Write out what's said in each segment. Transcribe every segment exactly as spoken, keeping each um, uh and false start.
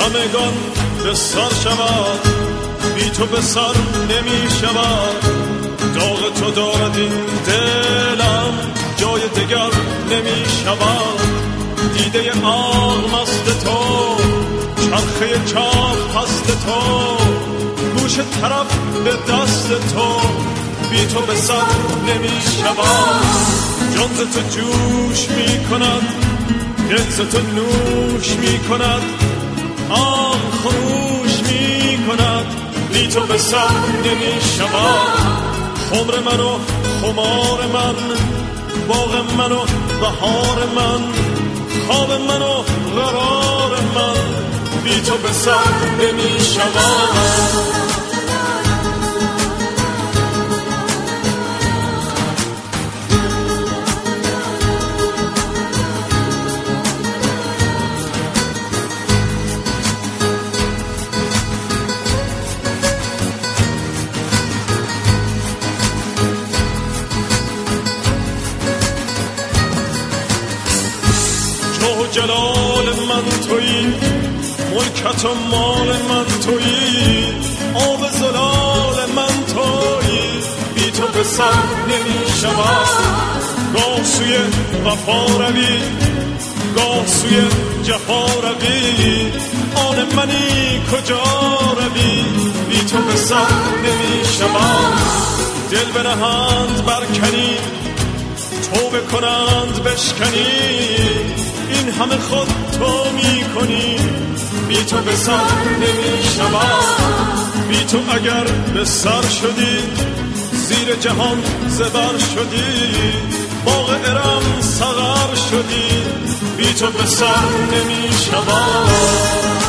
همگان به سر شود، بی تو به سر نمی شود. داغ تو دارد این دلم، جای دگر نمی شود. دیده آغ مست تو، چرخه چاق پست تو، گوش طرف به دست تو، بی تو به سر نمی شود. جان ز تو جوش می کند، دل ز تو نوش می کند، آن خروش می کند، بی تو به سر نمی شود. عمر من و خمار من، باغ من و بهار من، خواب من و قرار من، بی تو به سر نمی شود. جلال من تویی، ملکت و مال من تویی، آب زلال من تویی، بی تو به سر نمی شود. گاه سوی وفا روی، گاه سوی جفا روی، آن منی کجا روی، بی تو به سر نمی شود. دل بنهند برکنی، توبه کنند بشکنی، این همه خود تو می کنی، بی تو به سر نمی شود. بی تو اگر به سر شدی، زیر جهان زبر شدی، باغ ارم سغر شدی، بی تو به سر نمی شود.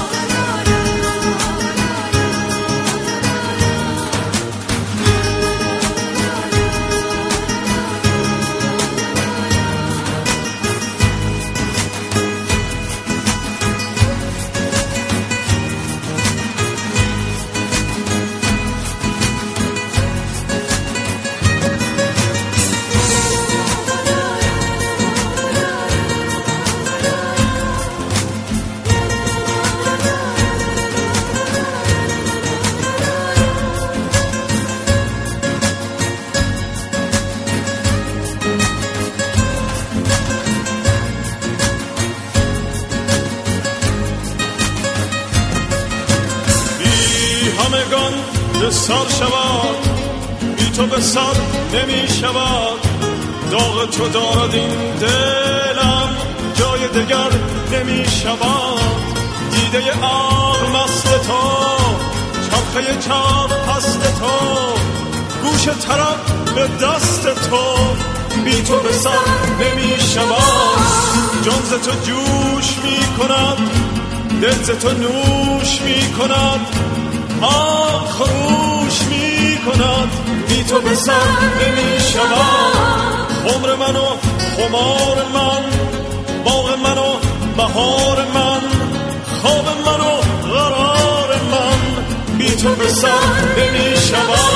همگان به سر شود، بی تو به سر نمی شود. داغ تو دارد این دلم، جای دگر نمی شود. دیده آغ مست تو، چرخه چاق پست تو، گوش طرف به دست تو، بی تو به سر نمی شود. جان ز تو جوش می کند، دل ز تو نوش می کند، آب خروش می کند، بی تو به سر نمی شود. عمر من و خمار من، باغ من و بهار من، خواب من و قرار من، بی تو به سر نمی شود.